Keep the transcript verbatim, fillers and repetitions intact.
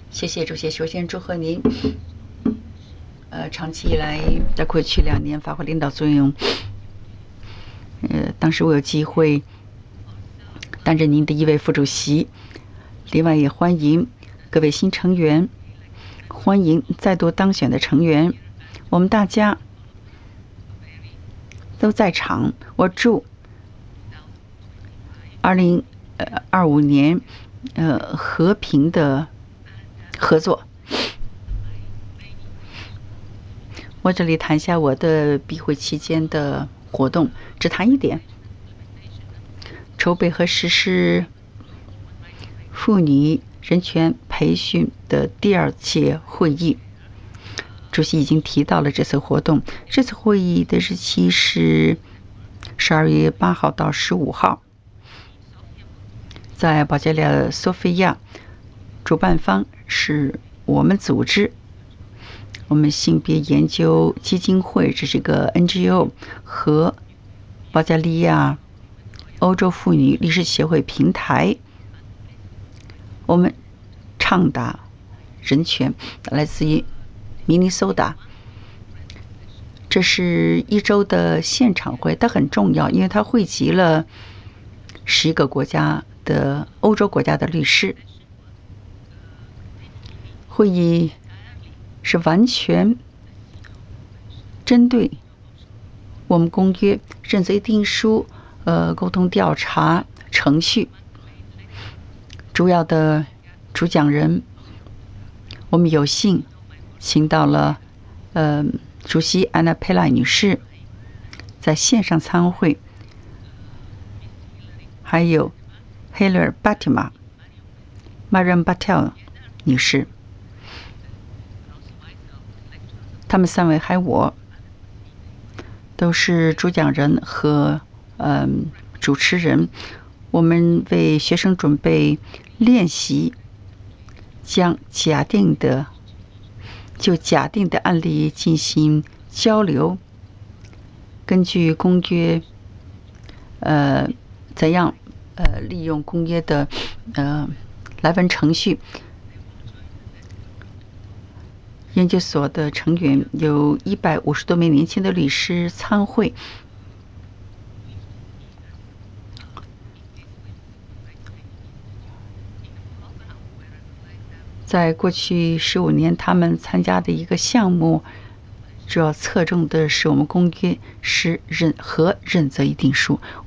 谢谢主席，首先祝贺您，呃，长期以来在过去两年发挥领导作用。呃，当时我有机会担任您的一位副主席，另外也欢迎各位新成员，欢迎再度当选的成员，我们大家都在场。我祝二零二五年呃和平的合作。我这里谈一下我的闭会期间的活动，只谈一点：筹备和实施妇女人权培训的第二届会议。主席已经提到了这次活动，这次会议的日期是十二月八号到十五号，在保加利亚索菲亚，主办方是我们组织。我们性别研究基金会，这是一个 N G O， 和保加利亚欧洲妇女律师协会平台，我们倡导人权，来自于明尼苏达。这是一周的现场会，它很重要，因为它汇集了十一个国家的欧洲国家的律师。会议是完全针对我们公约认罪定书、呃沟通调查程序。主要的主讲人，我们有幸请到了呃主席安娜佩拉女士在线上参会，还有 Hilar Batima、Mariam Batel 女士。他们三位还有我都是主讲人和嗯、呃、主持人。我们为学生准备练习，将假定的就假定的案例进行交流，根据公约，呃，怎样呃利用公约的呃来文程序。研究所的成员有一百五十多名年轻的律师参会。在过去十五年，他们参加的一个项目，主要侧重的是我们公约是认和认责议定书。